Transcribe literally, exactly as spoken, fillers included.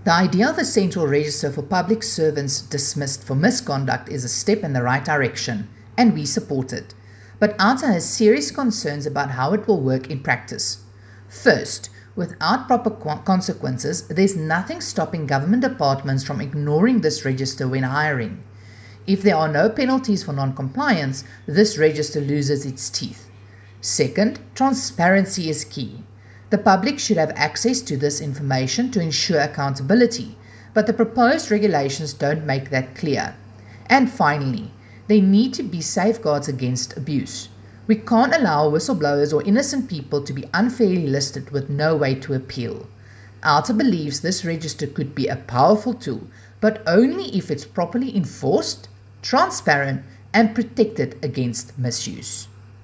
The idea of a central register for public servants dismissed for misconduct is a step in the right direction, and we support it. But A T A has serious concerns about how it will work in practice. First, without proper consequences, there's nothing stopping government departments from ignoring this register when hiring. If there are no penalties for non-compliance, this register loses its teeth. Second, transparency is key. The public should have access to this information to ensure accountability, but the proposed regulations don't make that clear. And finally, there need to be safeguards against abuse. We can't allow whistleblowers or innocent people to be unfairly listed with no way to appeal. A T A believes this register could be a powerful tool, but only if it's properly enforced, transparent, and protected against misuse.